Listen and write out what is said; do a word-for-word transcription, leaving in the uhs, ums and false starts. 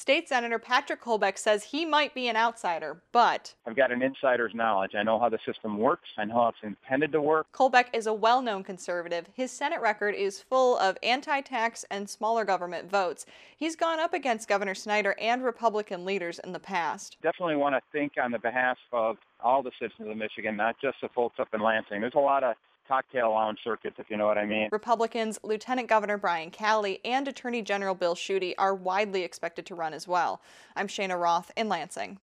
State Senator Patrick Colbeck says he might be an outsider, but I've got an insider's knowledge. I know how the system works. I know how it's intended to work. Colbeck is a well-known conservative. His Senate record is full of anti-tax and smaller government votes. He's gone up against Governor Snyder and Republican leaders in the past. Definitely want to think on the behalf of all the citizens of Michigan, not just the folks up in Lansing. There's a lot of cocktail lounge circuits, if you know what I mean. Republicans Lieutenant Governor Brian Calley and Attorney General Bill Schuette are widely expected to run as well. I'm Shayna Roth in Lansing.